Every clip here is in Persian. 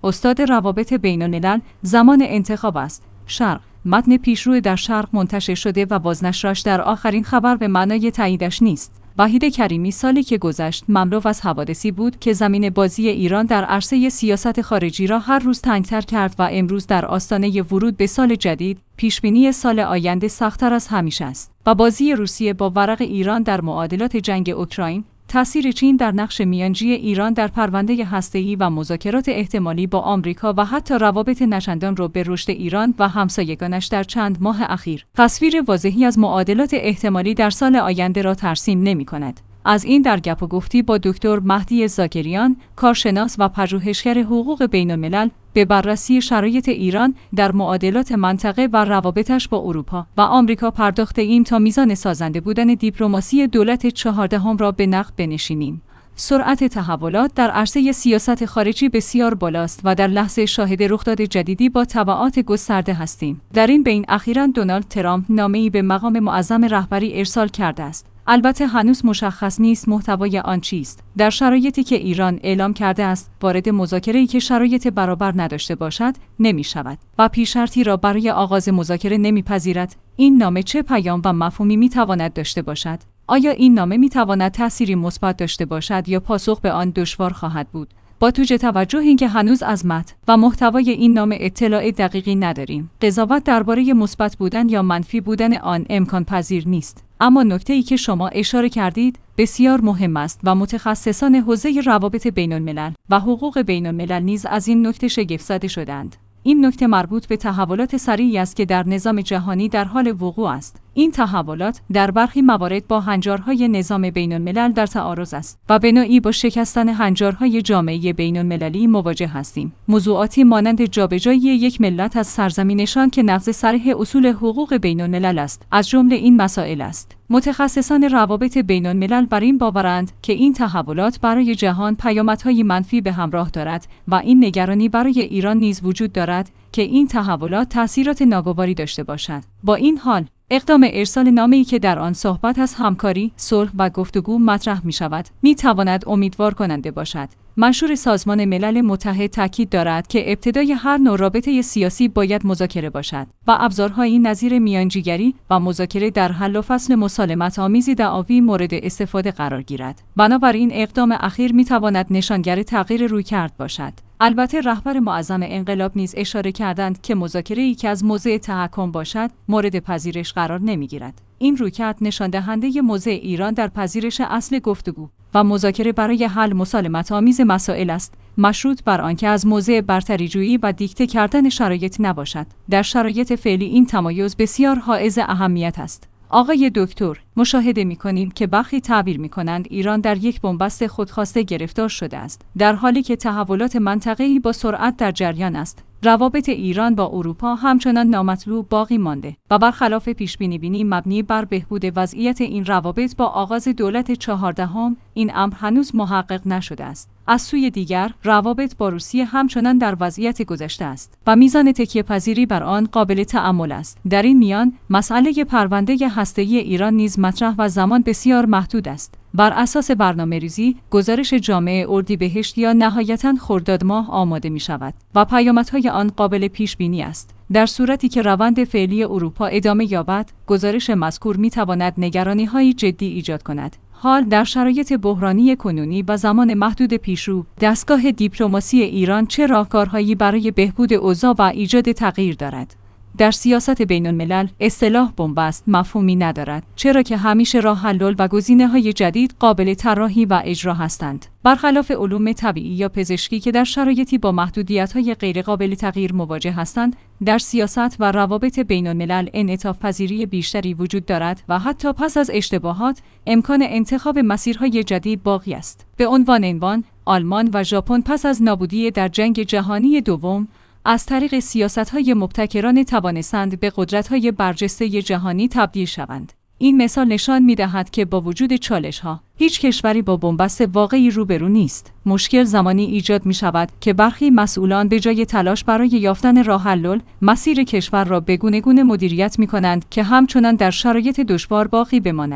استاد روابط بین‌الملل، زمان انتخاب است. شرق. متن پیشرو در شرق منتشر شده و بازنشرش در آخرین خبر به معنای تاییدش نیست. وحید کریمی سالی که گذشت مملو از حوادثی بود که زمین بازی ایران در عرصه سیاست خارجی را هر روز تنگ‌تر کرد و امروز در آستانه ورود به سال جدید، پیشبینی سال آینده سخت‌تر از همیشه است. و بازی روسیه با ورق ایران در معادلات جنگ اوکراین، تأثیر چین در نقش میانجی ایران در پرونده هسته‌ای و مذاکرات احتمالی با آمریکا و حتی روابط نچندان رو به رشد ایران و همسایگانش در چند ماه اخیر، تصویر واضحی از معادلات احتمالی در سال آینده را ترسیم نمی‌کند. از این در گپ و گفتی با دکتر مهدی زاکریان، کارشناس و پژوهشگر حقوق بین‌الملل، به بررسی شرایط ایران در معادلات منطقه و روابطش با اروپا و آمریکا پرداخته‌ایم تا میزان سازنده بودن دیپلماسی دولت 14 را به نقد بنشینیم. سرعت تحولات در عرصه سیاست خارجی بسیار بالاست و در لحظه شاهد رخداد جدیدی با تبعات گسترده هستیم. در این بین اخیراً دونالد ترامپ نامه‌ای به مقام معظم رهبری ارسال کرده است. البته هنوز مشخص نیست محتوای آن چیست. در شرایطی که ایران اعلام کرده است وارد مذاکره‌ای که شرایط برابر نداشته باشد نمی‌شود و پیش‌شرطی را برای آغاز مذاکره نمی‌پذیرد، این نامه چه پیام و مفهومی می‌تواند داشته باشد؟ آیا این نامه می‌تواند تأثیری مثبت داشته باشد یا پاسخ به آن دشوار خواهد بود؟ با توجه اینکه هنوز از متن و محتوای این نامه اطلاع دقیقی نداریم، قضاوت درباره مثبت بودن یا منفی بودن آن امکان پذیر نیست. اما نکته‌ای که شما اشاره کردید بسیار مهم است و متخصصان حوزه روابط بین‌الملل و حقوق بین‌الملل نیز از این نکته شگفت‌زده شدند. این نکته مربوط به تحولات سریعی است که در نظام جهانی در حال وقوع است. این تحولات در برخی موارد با هنجارهای نظام بین‌الملل در تعارض است و به نوعی با شکستن هنجارهای جامعه بین‌المللی مواجه هستیم. موضوعاتی مانند جابجایی یک ملت از سرزمینشان که نقض صریح اصول حقوق بین‌الملل است، از جمله این مسائل است. متخصصان روابط بین‌الملل بر این باورند که این تحولات برای جهان پیامدهای منفی به همراه دارد و این نگرانی برای ایران نیز وجود دارد که این تحولات تأثیرات ناگواری داشته باشد. با این حال، اقدام ارسال نامه‌ای که در آن صحبت از همکاری، صلح و گفتگو مطرح می‌شود، می‌تواند امیدوار کننده باشد. منشور سازمان ملل متحد تاکید دارد که ابتدای هر نوع رابطه سیاسی باید مذاکره باشد و ابزارهایی نظیر میانجیگری و مذاکره در حل و فصل مسالمت‌آمیز دعاوی مورد استفاده قرار گیرد. بنابراین اقدام اخیر می‌تواند نشانگر تغییر رویکرد باشد. البته رهبر معظم انقلاب نیز اشاره کردند که مذاکره‌ای که از موضع تحکم باشد مورد پذیرش قرار نمی‌گیرد. این رویکرد نشان دهنده موضع ایران در پذیرش اصل گفتگو و مذاکره برای حل مسالمت‌آمیز مسائل است، مشروط بر آنکه از موضع برتری‌جویی و دیکته کردن شرایط نباشد. در شرایط فعلی این تمایز بسیار حائز اهمیت است. آقای دکتر، مشاهده می‌کنیم که برخی تعبیر می‌کنند ایران در یک بنبست خودخواسته گرفتار شده است، در حالی که تحولات منطقه‌ای با سرعت در جریان است. روابط ایران با اروپا همچنان نامطلوب باقی مانده و برخلاف پیش‌بینی مبنی بر بهبود وضعیت این روابط با آغاز دولت 14 این امر هنوز محقق نشده است. از سوی دیگر، روابط با روسیه همچنان در وضعیت گذشته است و میزان تکیه‌پذیری بر آن قابل تأمل است. در این میان، مسئله پرونده هسته‌ای ایران نیز مطرح و زمان بسیار محدود است. بر اساس برنامه‌ریزی، گزارش جامع اردیبهشت یا نهایتاً خرداد ماه آماده می‌شود و پیامدهای آن قابل پیش‌بینی است. در صورتی که روند فعلی اروپا ادامه یابد، گزارش مذکور می‌تواند نگرانی‌های جدی ایجاد کند. حال در شرایط بحرانی کنونی و زمان محدود پیشرو، دستگاه دیپلماسی ایران چه راهکارهایی برای بهبود اوضاع و ایجاد تغییر دارد؟ در سیاست بین‌الملل اصطلاح بنبست مفهومی ندارد، چرا که همیشه راه حل و گزینه‌های جدید قابل طراحی و اجرا هستند. برخلاف علوم طبیعی یا پزشکی که در شرایطی با محدودیت‌های غیرقابل تغییر مواجه هستند، در سیاست و روابط بین‌الملل انعطاف پذیری بیشتری وجود دارد و حتی پس از اشتباهات امکان انتخاب مسیرهای جدید باقی است. به عنوان آلمان و ژاپن پس از نابودی در جنگ جهانی دوم از طریق سیاست‌های مبتکرانه توانستند به قدرت‌های برجسته جهانی تبدیل شوند. این مثال نشان می‌دهد که با وجود چالش‌ها، هیچ کشوری با بنبست واقعی روبرو نیست. مشکل زمانی ایجاد می‌شود که برخی مسئولان به جای تلاش برای یافتن راه حل، مسیر کشور را به گونه‌گونه مدیریت می‌کنند که همچنان در شرایط دشوار باقی بماند.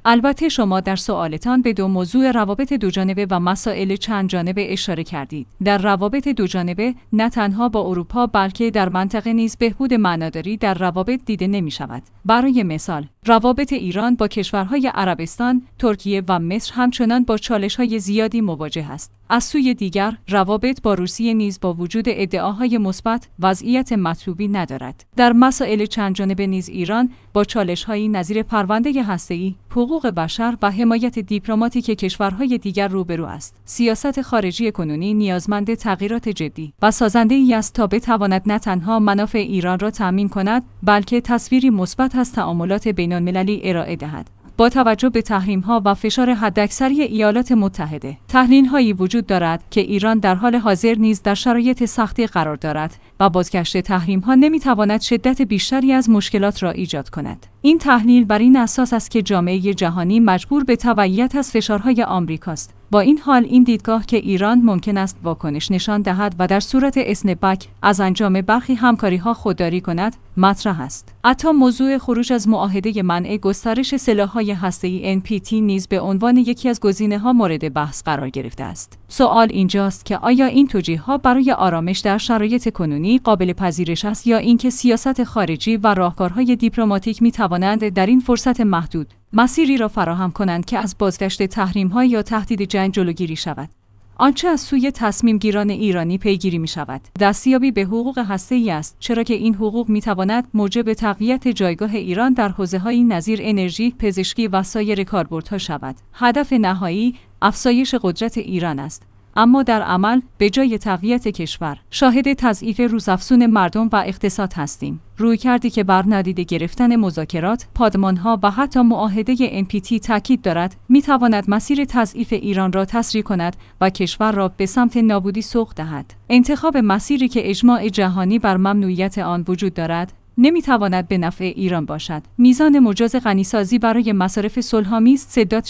البته شما در سوالتان به دو موضوع روابط دوجانبه و مسائل چند جانبه اشاره کردید. در روابط دوجانبه نه تنها با اروپا بلکه در منطقه نیز بهبود معناداری در روابط دیده نمی شود. برای مثال، روابط ایران با کشورهای عربستان، ترکیه و مصر همچنان با چالش‌های زیادی مواجه است. از سوی دیگر، روابط با روسیه نیز با وجود ادعاهای مثبت وضعیت مطلوبی ندارد. در مسائل چند جانبه نیز ایران با چالش‌هایی نظیر پرونده هسته‌ای، حقوق بشر و حمایت دیپلماتیک کشورهای دیگر روبرو است. سیاست خارجی کنونی نیازمند تغییرات جدی و سازنده‌ای است تا بتواند نه تنها منافع ایران را تأمین کند، بلکه تصویری مثبت از تعاملات بین‌المللی ارائه دهد. با توجه به تحریم‌ها و فشار حداکثری ایالات متحده، تحلیل‌هایی وجود دارد که ایران در حال حاضر نیز در شرایط سختی قرار دارد و بازگشت تحریم‌ها نمی‌تواند شدت بیشتری از مشکلات را ایجاد کند. این تحلیل بر این اساس است که جامعه جهانی مجبور به تبعیت از فشارهای آمریکاست. با این حال این دیدگاه که ایران ممکن است واکنش نشان دهد و در صورت اسنپ‌بک از انجام برخی همکاری‌ها خودداری کند مطرح است. حتی موضوع خروج از معاهده منع گسترش سلاح‌های هسته‌ای NPT نیز به عنوان یکی از گزینه‌ها مورد بحث قرار گرفته است. سوال اینجاست که آیا این توجیه‌ها برای آرامش در شرایط کنونی قابل پذیرش است یا اینکه سیاست خارجی و راهکارهای دیپلماتیک می‌توانند در این فرصت محدود مسیری را فراهم کنند که از بازگشت تحریم‌ها یا تهدید جنگ جلوگیری شود. آنچه از سوی تصمیم گیران ایرانی پیگیری می شود دستیابی به حقوق هسته‌ای است، چرا که این حقوق می تواند موجب تقویت جایگاه ایران در حوزه‌های نظیر انرژی، پزشکی و سایر کاربردها شود. هدف نهایی افزایش قدرت ایران است، اما در عمل به جای تقویت کشور شاهد تضعیف روزافزون مردم و اقتصاد هستیم. رویکردی که بر نادیده گرفتن مذاکرات، پادمانها و حتی معاهده NPT تاکید دارد، می‌تواند مسیر تضعیف ایران را تسریع کند و کشور را به سمت نابودی سوق دهد. انتخاب مسیری که اجماع جهانی بر ممنوعیت آن وجود دارد، نمیتواند به نفع ایران باشد. میزان مجاز غنیسازی برای مصارف صلح‌آمیز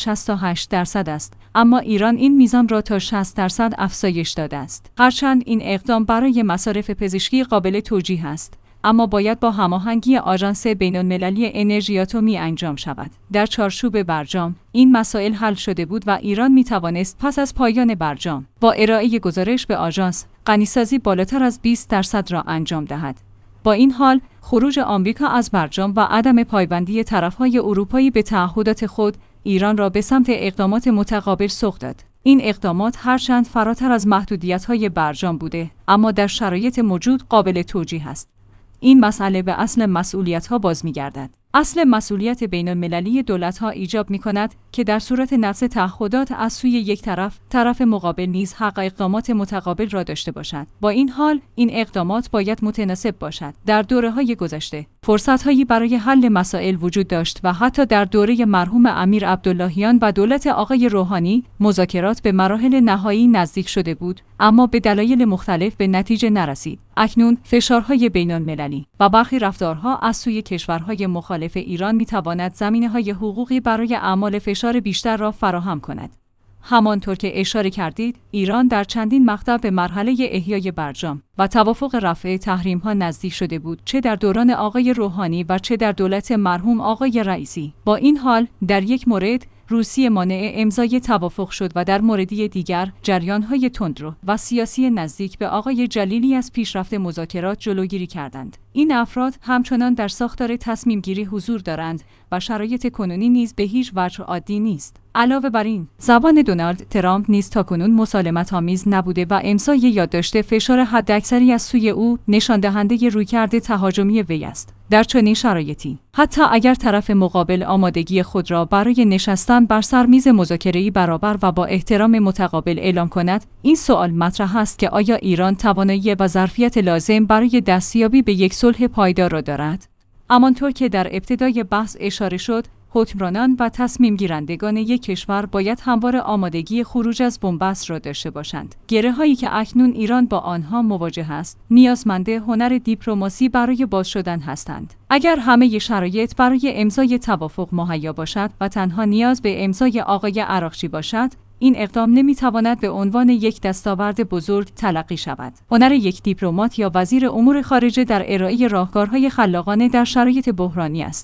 68% است، اما ایران این میزان را تا 60% افزایش داده است. هرچند این اقدام برای مصارف پزشکی قابل توجیه است، اما باید با هماهنگی آژانس بین‌المللی انرژی اتمی انجام شود. در چارچوب برجام این مسائل حل شده بود و ایران میتوانست پس از پایان برجام با ارائه گزارش به آژانس غنیسازی بالاتر از 20% را انجام دهد. با این حال، خروج آمریکا از برجام و عدم پایبندی طرف‌های اروپایی به تعهدات خود، ایران را به سمت اقدامات متقابل سوق داد. این اقدامات هرچند فراتر از محدودیت‌های برجام بوده، اما در شرایط موجود قابل توجیه است. این مسئله به اصل مسئولیت‌ها باز می‌گردد. اصل مسئولیت بین‌المللی دولت‌ها ایجاب می‌کند که در صورت نقض تعهدات از سوی یک طرف مقابل نیز حق اقدامات متقابل را داشته باشد. با این حال، این اقدامات باید متناسب باشد. در دوره‌های گذشته، فرصت‌هایی برای حل مسائل وجود داشت و حتی در دوره مرحوم امیر عبداللهیان و دولت آقای روحانی، مذاکرات به مراحل نهایی نزدیک شده بود، اما به دلایل مختلف به نتیجه نرسید. اکنون فشارهای بین‌المللی و برخی رفتارها از سوی کشورهای مخالف ایران می‌تواند زمینه‌های حقوقی برای اعمال فشار بیشتر را فراهم کند. همانطور که اشاره کردید، ایران در چندین مقطع به مرحله احیای برجام و توافق رفع تحریم‌ها نزدیک شده بود، چه در دوران آقای روحانی و چه در دولت مرحوم آقای رئیسی. با این حال، در یک مورد روسیه مانع امضای توافق شد و در موردی دیگر جریان‌های تندرو و سیاسی نزدیک به آقای جلیلی از پیشرفت مذاکرات جلوگیری کردند. این افراد همچنان در ساختار تصمیم گیری حضور دارند و شرایط کنونی نیز به هیچ وجه عادی نیست. علاوه بر این، زبان دونالد ترامپ نیز تاکنون مسالمت‌آمیز نبوده و امضای یادداشت فشار حداکثری از سوی او نشان دهنده رویکرد تهاجمی وی است. در چنین شرایطی، حتی اگر طرف مقابل آمادگی خود را برای نشستن بر سر میز مذاکره‌ای برابر و با احترام متقابل اعلام کند، این سوال مطرح است که آیا ایران توانایی و ظرفیت لازم برای دستیابی به یک صلح پایدار را دارد؟ همانطور که در ابتدای بحث اشاره شد، حکمرانان و تصمیم گیرندگان یک کشور باید همواره آمادگی خروج از بن‌بست را داشته باشند. گره‌هایی که اکنون ایران با آنها مواجه است، نیازمند هنر دیپلماسی برای باز شدن هستند. اگر همه شرایط برای امضای توافق مهیا باشد و تنها نیاز به امضای آقای عراقچی باشد، این اقدام نمیتواند به عنوان یک دستاورد بزرگ تلقی شود. هنر یک دیپلمات یا وزیر امور خارجه در ارائه راهکارهای خلاقانه در شرایط بحرانی است.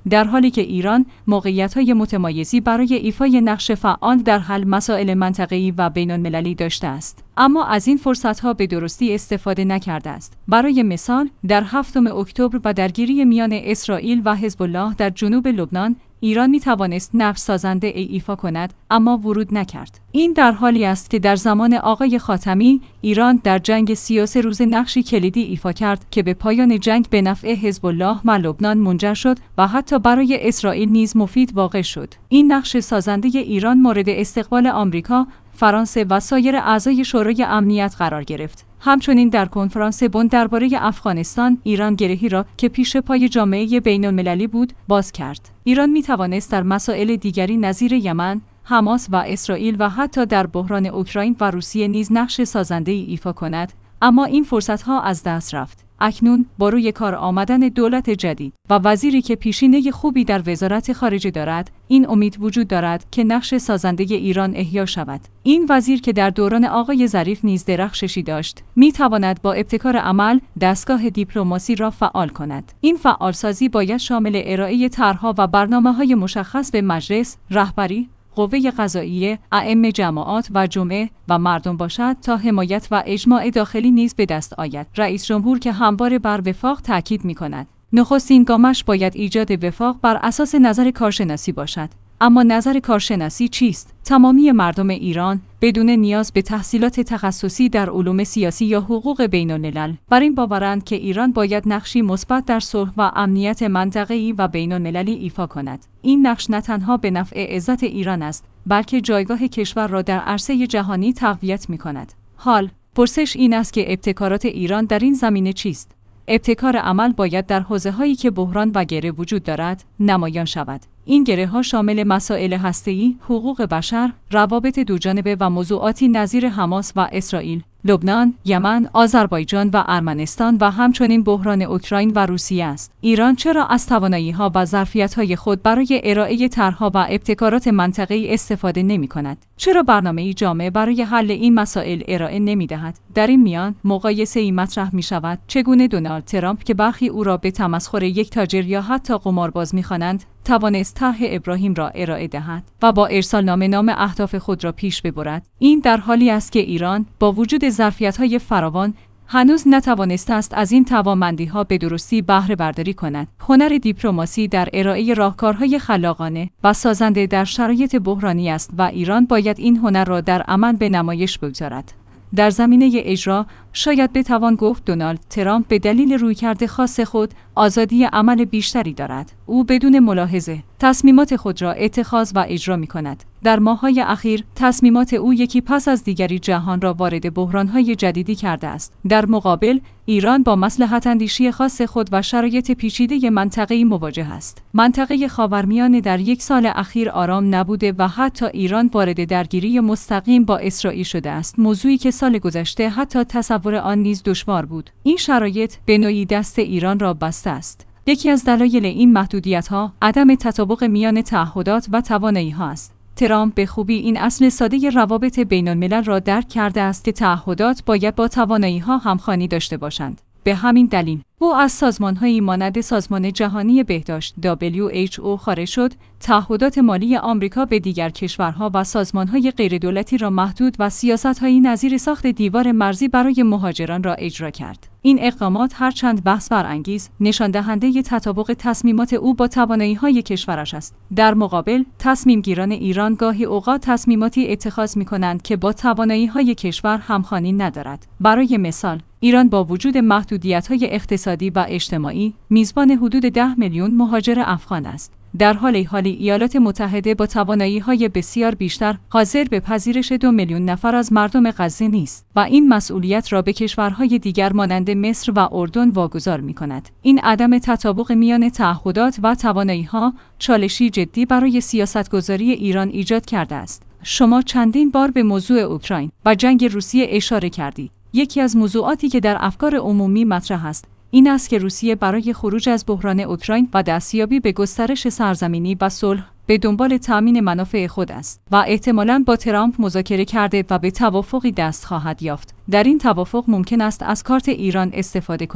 در حالی که ایران موقعیت‌های متمایزی برای ایفای نقش فعال در حل مسائل منطقه‌ای و بین‌المللی داشته است، اما از این فرصت‌ها به درستی استفاده نکرده است. برای مثال، در 7 اکتبر و درگیری میان اسرائیل و حزب الله در جنوب لبنان، ایران می توانست نقش سازنده ایفا کند، اما ورود نکرد. این در حالی است که در زمان آقای خاتمی ایران در جنگ 33 روزه نقشی کلیدی ایفا کرد که به پایان جنگ به نفع حزب الله و لبنان منجر شد و حتی برای اسرائیل نیز مفید واقع شد. این نقش سازنده ایران مورد استقبال آمریکا، فرانسه و سایر اعضای شورای امنیت قرار گرفت. همچنین در کنفرانس بن درباره افغانستان، ایران گرهی را که پیش پای جامعه بین‌المللی بود، باز کرد. ایران می توانست در مسائل دیگری نظیر یمن، حماس و اسرائیل و حتی در بحران اوکراین و روسیه نیز نقش سازنده ای ایفا کند، اما این فرصت‌ها از دست رفت. اکنون با روی کار آمدن دولت جدید و وزیری که پیشینه خوبی در وزارت خارجه دارد، این امید وجود دارد که نقش سازنده ایران احیا شود. این وزیر که در دوران آقای ظریف نیز درخششی داشت، می تواند با ابتکار عمل دستگاه دیپلماسی را فعال کند. این فعالسازی باید شامل ارائه طرح‌ها و برنامه‌های مشخص به مجلس، رهبری، قوه قضاییه، ائمه جماعات و جمعه و مردم باشد تا حمایت و اجماع داخلی نیز به دست آید. رئیس جمهور که همواره بر وفاق تاکید می‌کند، نخستین گامش باید ایجاد وفاق بر اساس نظر کارشناسی باشد. اما نظر کارشناسی چیست؟ تمامی مردم ایران بدون نیاز به تحصیلات تخصصی در علوم سیاسی یا حقوق بین‌الملل بر این باورند که ایران باید نقشی مثبت در صلح و امنیت منطقه‌ای و بین‌المللی ایفا کند. این نقش نه تنها به نفع عزت ایران است، بلکه جایگاه کشور را در عرصه جهانی تقویت می‌کند. حال پرسش این است که ابتکارات ایران در این زمینه چیست؟ ابتکار عمل باید در حوزه‌هایی که بحران و گره وجود دارد نمایان شود. این گره‌ها شامل مسائل هسته‌ای، حقوق بشر، روابط دوجانبه و موضوعاتی نظیر حماس و اسرائیل، لبنان، یمن، آذربایجان و ارمنستان و همچنین بحران اوکراین و روسیه است. ایران چرا از توانایی‌ها و ظرفیت‌های خود برای ارائه طرح‌ها و ابتکارات منطقه‌ای استفاده نمی‌کند؟ چرا برنامه‌ای جامع برای حل این مسائل ارائه نمی‌دهد؟ در این میان مقایسه‌ای مطرح می‌شود چگونه دونالد ترامپ که برخی او را به تمسخر یک تاجر یا حتی قمارباز می‌خوانند، توانست طرح ابراهیم را ارائه دهد و با ارسالنامه نام اهداف خود را پیش ببرد. این در حالی است که ایران با وجود ظرفیت‌های فراوان هنوز نتوانسته است از این توانمندی‌ها به درستی بهره برداری کند. هنر دیپلماسی در ارائه راهکارهای خلاقانه و سازنده در شرایط بحرانی است و ایران باید این هنر را در عمل به نمایش بگذارد. در زمینه اجرا شاید بتوان گفت دونالد ترامپ به دلیل رویکرد خاص خود آزادی عمل بیشتری دارد. او بدون ملاحظه تصمیمات خود را اتخاذ و اجرا می کند. در ماه‌های اخیر تصمیمات او یکی پس از دیگری جهان را وارد بحران‌های جدیدی کرده است. در مقابل ایران با مصلحت اندیشی خاص خود و شرایط پیچیده منطقه‌ای مواجه است. منطقه خاورمیانه در یک سال اخیر آرام نبوده و حتی ایران وارد درگیری مستقیم با اسرائیل شده است. موضوعی که سال گذشته حتی تصور آن نیز دشوار بود. این شرایط به نوعی دست ایران را بسته است. یکی از دلایل این محدودیت‌ها عدم تطابق میان تعهدات و توانایی‌ها است. ترامپ به خوبی این اصل ساده روابط بین‌الملل را درک کرده است که تعهدات باید با توانایی‌ها همخوانی داشته باشند. به همین دلیل او از سازمان‌هایی مانند سازمان جهانی بهداشت WHO خارج شد، تعهدات مالی آمریکا به دیگر کشورها و سازمان‌های غیردولتی را محدود و سیاست‌هایی نظیر ساخت دیوار مرزی برای مهاجران را اجرا کرد. این اقدامات هرچند بحث برانگیز، نشان دهنده تطابق تصمیمات او با توانایی‌های کشورش است. در مقابل، تصمیم گیران ایران گاهی اوقات تصمیماتی اتخاذ می‌کنند که با توانایی‌های کشور همخوانی ندارد. برای مثال، ایران با وجود محدودیت‌های اقتصادی و اجتماعی، میزبان حدود 10 میلیون مهاجر افغان است. در حال ایالات متحده با توانایی‌های بسیار بیشتر حاضر به پذیرش 2 میلیون نفر از مردم غزه نیست و این مسئولیت را به کشورهای دیگر مانند مصر و اردن واگذار می‌کند. این عدم تطابق میان تعهدات و توانایی‌ها چالشی جدی برای سیاستگذاری ایران ایجاد کرده است. شما چندین بار به موضوع اوکراین و جنگ روسیه اشاره کردید. یکی از موضوعاتی که در افکار عمومی مطرح است این است که روسیه برای خروج از بحران اوکراین و دستیابی به گسترش سرزمینی و صلح به دنبال تامین منافع خود است و احتمالاً با ترامپ مذاکره کرده و به توافقی دست خواهد یافت. در این توافق ممکن است از کارت ایران استفاده کند.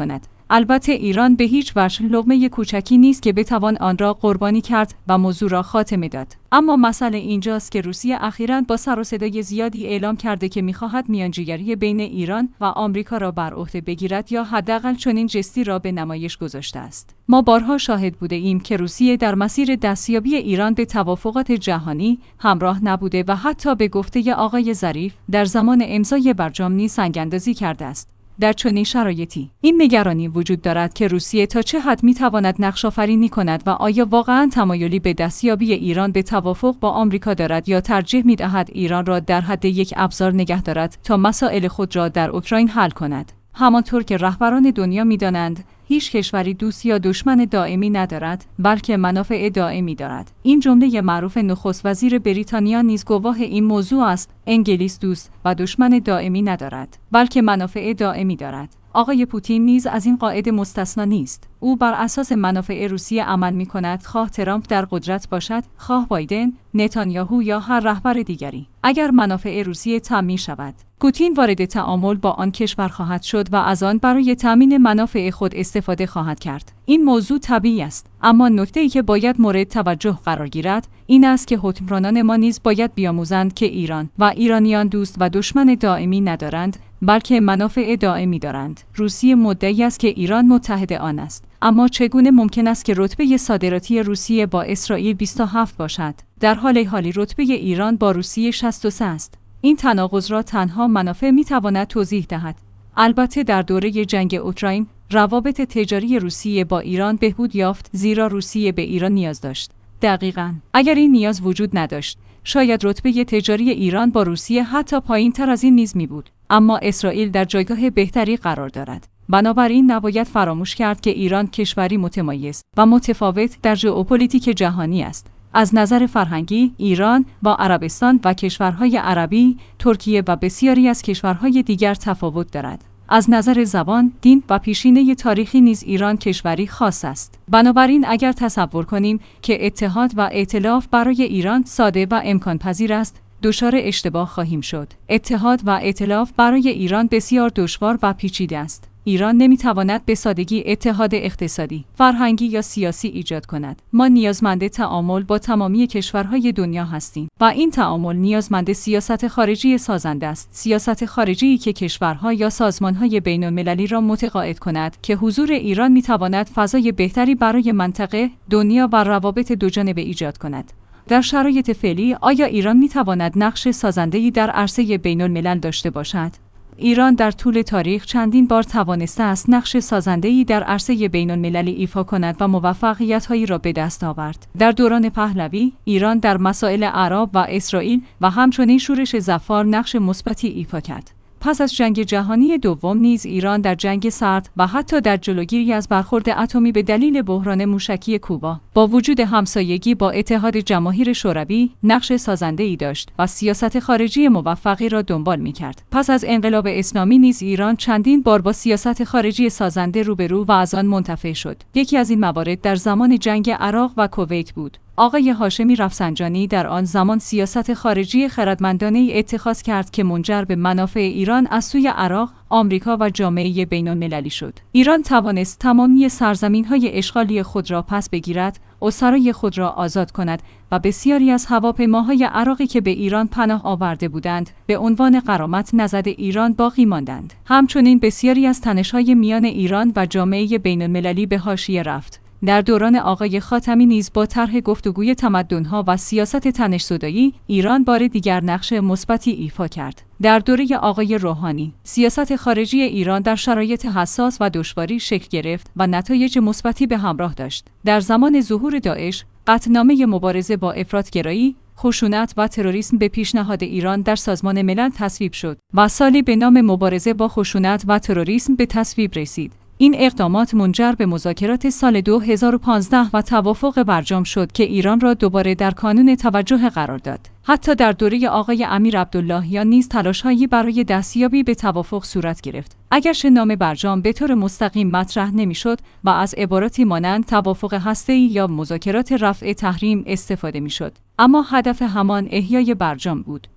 البته ایران به هیچ وجه لقمه کوچکی نیست که بتوان آن را قربانی کرد و موضوع را خاتمه داد. اما مسئله اینجاست که روسیه اخیراً با سر و صدای زیادی اعلام کرده که می‌خواهد میانجیگری بین ایران و آمریکا را بر عهده بگیرد یا حداقل چنین جستی را به نمایش گذاشته است. ما بارها شاهد بوده ایم که روسیه در مسیر دستیابی ایران به توافقات جهانی همراه نبوده و حتی به گفته آقای ظریف در زمان امضای برجام نیز سنگ‌اندازی کرده است. در چنین شرایطی این نگرانی وجود دارد که روسیه تا چه حد می‌تواند نقش‌آفرینی کند و آیا واقعاً تمایلی به دستیابی ایران به توافق با آمریکا دارد یا ترجیح می‌دهد ایران را در حد یک ابزار نگه دارد تا مسائل خود را در اوکراین حل کند. همانطور که رهبران دنیا می‌دانند هیچ کشوری دوست یا دشمن دائمی ندارد، بلکه منافع دائمی دارد. این جمله معروف نخست وزیر بریتانیا نیز گواه این موضوع است. انگلیس دوست و دشمن دائمی ندارد، بلکه منافع دائمی دارد. آقای پوتین نیز از این قاعده مستثنا نیست. او بر اساس منافع روسیه عمل می‌کند، خواه ترامپ در قدرت باشد، خواه بایدن، نتانیاهو یا هر رهبر دیگری. اگر منافع روسیه تامین شود، پوتین وارد تعامل با آن کشور خواهد شد و از آن برای تامین منافع خود استفاده خواهد کرد. این موضوع طبیعی است، اما نکته‌ای که باید مورد توجه قرار گیرد این است که حکمرانان ما نیز باید بیاموزند که ایران و ایرانیان دوست و دشمن دائمی ندارند، بلکه منافع دائمی دارند. روسیه مدعی است که ایران متحد آن است، اما چگونه ممکن است که رتبه صادراتی روسیه با اسرائیل 27 باشد، در حال حالی رتبه ایران با روسیه 63 است؟ این تناقض را تنها منافع می‌تواند توضیح دهد. البته در دوره جنگ اوکراین روابط تجاری روسیه با ایران بهبود یافت، زیرا روسیه به ایران نیاز داشت. دقیقاً اگر این نیاز وجود نداشت، شاید رتبه تجاری ایران با روسیه حتی پایین‌تر از این نیز می‌بود. اما اسرائیل در جایگاه بهتری قرار دارد. بنابراین نباید فراموش کرد که ایران کشوری متمایز و متفاوت در ژئوپلیتیک جهانی است. از نظر فرهنگی، ایران با عربستان و کشورهای عربی، ترکیه و بسیاری از کشورهای دیگر تفاوت دارد. از نظر زبان، دین و پیشینه تاریخی نیز ایران کشوری خاص است. بنابراین اگر تصور کنیم که اتحاد و ائتلاف برای ایران ساده و امکان پذیر است، دچار اشتباه خواهیم شد. اتحاد و ائتلاف برای ایران بسیار دشوار و پیچیده است. ایران نمیتواند به سادگی اتحاد اقتصادی، فرهنگی یا سیاسی ایجاد کند. ما نیازمند تعامل با تمامی کشورهای دنیا هستیم و این تعامل نیازمند سیاست خارجی سازنده است. سیاست خارجی که کشورها یا سازمانهای بین‌المللی را متقاعد کند که حضور ایران میتواند فضای بهتری برای منطقه، دنیا و روابط دوجانبه ایجاد کند. در شرایط فعلی آیا ایران میتواند نقش سازنده‌ای در عرصه بین‌الملل داشته باشد؟ ایران در طول تاریخ چندین بار توانسته است نقش سازنده‌ای در عرصه بین‌المللی ایفا کند و موفقیت‌هایی را به دست آورد. در دوران پهلوی، ایران در مسائل اعراب و اسرائیل و همچنین شورش ظفار نقش مثبتی ایفا کرد. پس از جنگ جهانی دوم نیز ایران در جنگ سرد و حتی در جلوگیری از برخورد اتمی به دلیل بحران موشکی کوبا با وجود همسایگی با اتحاد جماهیر شوروی نقش سازنده‌ای داشت و سیاست خارجی موفقی را دنبال می‌کرد. پس از انقلاب اسلامی نیز ایران چندین بار با سیاست خارجی سازنده روبرو و از آن منتفع شد. یکی از این موارد در زمان جنگ عراق و کویت بود. آقای هاشمی رفسنجانی در آن زمان سیاست خارجی خردمندانه‌ای اتخاذ کرد که منجر به منافع ایران از سوی عراق، آمریکا و جامعه بین‌المللی شد. ایران توانست تمامی سرزمین‌های اشغالی خود را پس بگیرد، اسرای خود را آزاد کند و بسیاری از هواپیماهای عراقی که به ایران پناه آورده بودند، به عنوان غرامت نزد ایران باقی ماندند. همچنین بسیاری از تنش‌های میان ایران و جامعه بین‌المللی به حاشیه رفت. در دوران آقای خاتمی نیز با طرح گفتگوی تمدن‌ها و سیاست تنش‌زدایی، ایران بار دیگر نقش مثبتی ایفا کرد. در دوره آقای روحانی، سیاست خارجی ایران در شرایط حساس و دشواری شکل گرفت و نتایج مثبتی به همراه داشت. در زمان ظهور داعش، قطعنامه مبارزه با افراط‌گرایی، خشونت و تروریسم به پیشنهاد ایران در سازمان ملل تصویب شد و سالی به نام مبارزه با خشونت و تروریسم به تصویب رسید. این اقدامات منجر به مذاکرات سال 2015 و توافق برجام شد که ایران را دوباره در کانون توجه قرار داد. حتی در دوره آقای امیر عبداللهیان نیز تلاش‌هایی برای دستیابی به توافق صورت گرفت. اگرچه نام برجام به طور مستقیم مطرح نمی‌شد و از عباراتی مانند توافق هسته‌ای یا مذاکرات رفع تحریم استفاده می‌شد، اما هدف همان احیای برجام بود.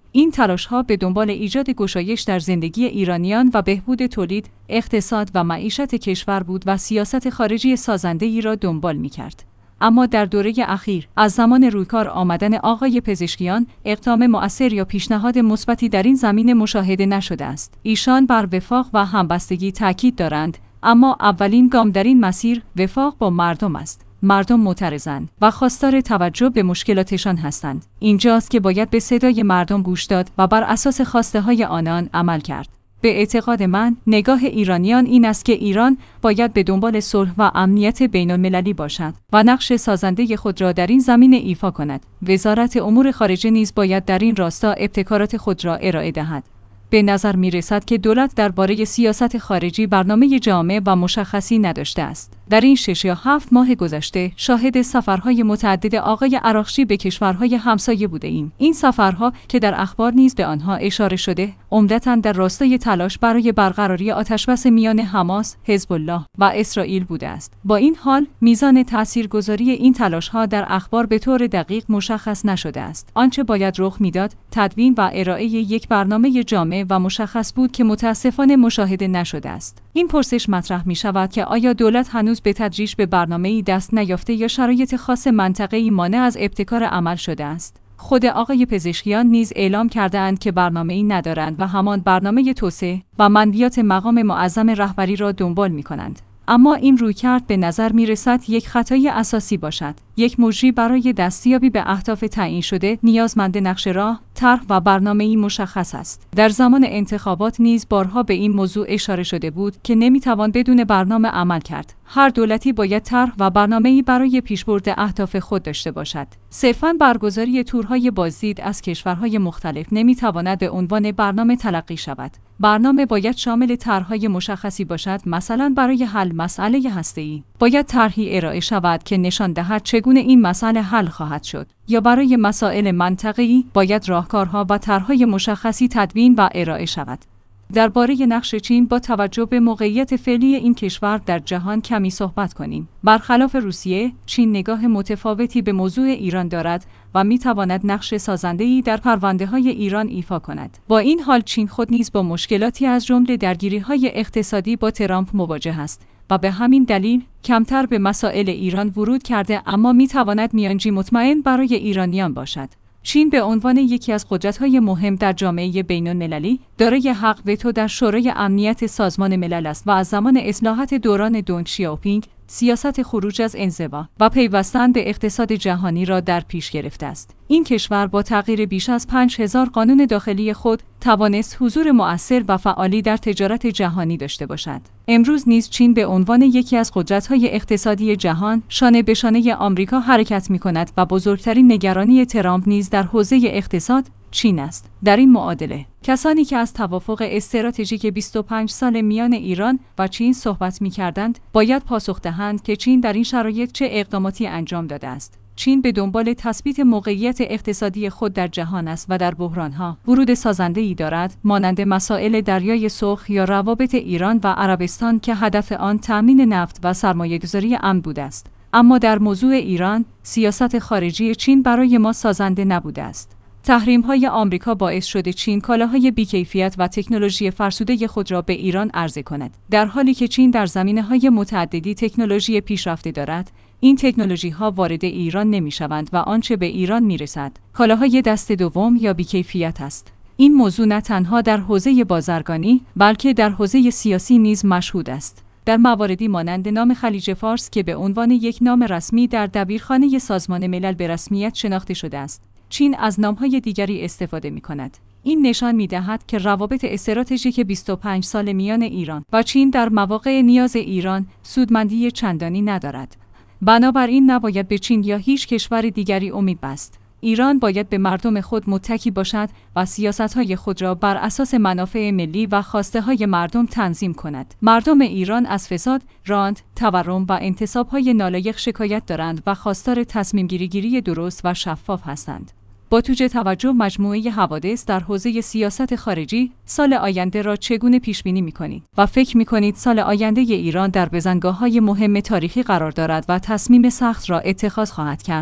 این تلاش‌ها به دنبال ایجاد گشایش در زندگی ایرانیان و بهبود تولید، اقتصاد و معیشت کشور بود و سیاست خارجی سازنده‌ای را دنبال می‌کرد. اما در دوره اخیر از زمان رویکار آمدن آقای پزشکیان اقدام مؤثر یا پیشنهاد مثبتی در این زمینه مشاهده نشده است. ایشان بر وفاق و همبستگی تاکید دارند، اما اولین گام در این مسیر وفاق با مردم است. مردم معترضند و خواستار توجه به مشکلاتشان هستند. اینجاست که باید به صدای مردم گوش داد و بر اساس خواسته‌های آنان عمل کرد. به اعتقاد من، نگاه ایرانیان این است که ایران باید به دنبال صلح و امنیت بین‌المللی باشد و نقش سازنده خود را در این زمینه ایفا کند. وزارت امور خارجه نیز باید در این راستا ابتکارات خود را ارائه دهد. به نظر می رسد که دولت درباره سیاست خارجی برنامه جامع و مشخصی نداشته است. در این 6 یا 7 ماه گذشته شاهد سفرهای متعدد آقای عراقچی به کشورهای همسایه بوده ایم. این سفرها که در اخبار نیز به آنها اشاره شده، عمدتاً در راستای تلاش برای برقراری آتشبس میان حماس، حزب الله و اسرائیل بوده است. با این حال، میزان تاثیرگذاری این تلاش‌ها در اخبار به طور دقیق مشخص نشده است. آنچه باید رخ میداد، تدوین و ارائه یک برنامه جامع و مشخص بود که متاسفانه مشاهده نشده است. این پرسش مطرح می شود که آیا دولت هنوز به تدریج به برنامه‌ای دست نیافته یا شرایط خاص منطقه‌ای مانع از ابتکار عمل شده است؟ خود آقای پزشکیان نیز اعلام کرده‌اند که برنامه‌ای ندارند و همان برنامه توسعه و منویات مقام معظم رهبری را دنبال می‌کنند. اما این رویکرد به نظر می‌رسد یک خطای اساسی باشد. یک مجری برای دستیابی به اهداف تعیین شده نیازمند نقشه راه، طرح و برنامه‌ای مشخص است. در زمان انتخابات نیز بارها به این موضوع اشاره شده بود که نمی‌توان بدون برنامه عمل کرد. هر دولتی باید طرح و برنامه‌ای برای پیشبرد اهداف خود داشته باشد. صرفاً برگزاری تورهای بازدید از کشورهای مختلف نمی‌تواند به عنوان برنامه تلقی شود. برنامه باید شامل طرح‌های مشخصی باشد، مثلاً برای حل مسئله هسته‌ای. باید طرحی ارائه شود که نشان دهد چگونه این مسئله حل خواهد شد. یا برای مسائل منطقه‌ای باید راهکارها و طرح‌های مشخصی تدوین و ارائه شود. درباره نقش چین با توجه به موقعیت فعلی این کشور در جهان کمی صحبت کنیم. برخلاف روسیه، چین نگاه متفاوتی به موضوع ایران دارد و می‌تواند نقش سازنده‌ای در پرونده‌های ایران ایفا کند. با این حال چین خود نیز با مشکلاتی از جمله درگیری‌های اقتصادی با ترامپ مواجه است و به همین دلیل کمتر به مسائل ایران ورود کرده، اما می‌تواند میانجی مطمئن برای ایرانیان باشد. چین به عنوان یکی از قدرت‌های مهم در جامعه بین‌المللی دارای حق وتو در شورای امنیت سازمان ملل است و از زمان اصلاحات دوران دونگ شیائوپینگ سیاست خروج از انزوا و پیوستن به اقتصاد جهانی را در پیش گرفته است. این کشور با تغییر بیش از 5000 قانون داخلی خود توانست حضور مؤثر و فعالی در تجارت جهانی داشته باشد. امروز نیز چین به عنوان یکی از قدرت‌های اقتصادی جهان شانه به شانه آمریکا حرکت می‌کند و بزرگترین نگرانی ترامپ نیز در حوزه اقتصاد چین است. در این معادله، کسانی که از توافق استراتژیک 25 سال میان ایران و چین صحبت می‌کردند، باید پاسخ دهند که چین در این شرایط چه اقداماتی انجام داده است. چین به دنبال تثبیت موقعیت اقتصادی خود در جهان است و در بحران‌ها ورود سازنده‌ای دارد، مانند مسائل دریای سرخ یا روابط ایران و عربستان که هدف آن تأمین نفت و سرمایه‌گذاری امن بوده است. اما در موضوع ایران، سیاست خارجی چین برای ما سازنده نبوده است. تحریم‌های آمریکا باعث شده چین کالاهای بی‌کیفیت و تکنولوژی فرسوده خود را به ایران عرضه کند. در حالی که چین در زمینه‌های متعددی تکنولوژی پیشرفته دارد، این تکنولوژی‌ها وارد ایران نمی‌شوند و آنچه به ایران می‌رسد، کالاهای دست دوم یا بی‌کیفیت است. این موضوع نه تنها در حوزه بازرگانی، بلکه در حوزه سیاسی نیز مشهود است. در مواردی مانند نام خلیج فارس که به عنوان یک نام رسمی در دبیرخانه سازمان ملل به رسمیت شناخته شده است، چین از نام‌های دیگری استفاده می‌کند. این نشان می‌دهد که روابط استراتژیک 25 سال میان ایران و چین در مواقع نیاز ایران سودمندی چندانی ندارد. بنابراین نباید به چین یا هیچ کشور دیگری امید بست. ایران باید به مردم خود متکی باشد و سیاست‌های خود را بر اساس منافع ملی و خواسته‌های مردم تنظیم کند. مردم ایران از فساد، راند، تورم و انتصاب‌های نالایق شکایت دارند و خواستار تصمیم‌گیری درست و شفاف هستند. با توجه مجموعه حوادث در حوزه سیاست خارجی، سال آینده را چگونه پیش‌بینی می‌کنید و فکر می‌کنید سال آینده ایران در بزنگاه‌های مهم تاریخی قرار دارد و تصمیم سخت را اتخاذ خواهد کرد؟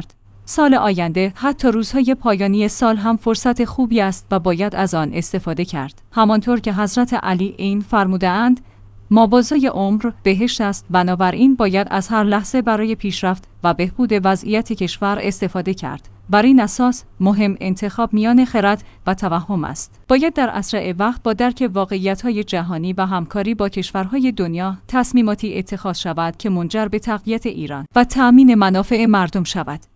سال آینده، حتی روزهای پایانی سال هم فرصت خوبی است و باید از آن استفاده کرد. همانطور که حضرت علی این فرموده‌اند: مابازای عمر بهشت است، بنابراین باید از هر لحظه برای پیشرفت و بهبود وضعیت کشور استفاده کرد. بر این اساس مهم انتخاب میان خرد و توهم است. باید در اسرع وقت با درک واقعیت‌های جهانی و همکاری با کشورهای دنیا تصمیماتی اتخاذ شود که منجر به تقویت ایران و تأمین منافع مردم شود.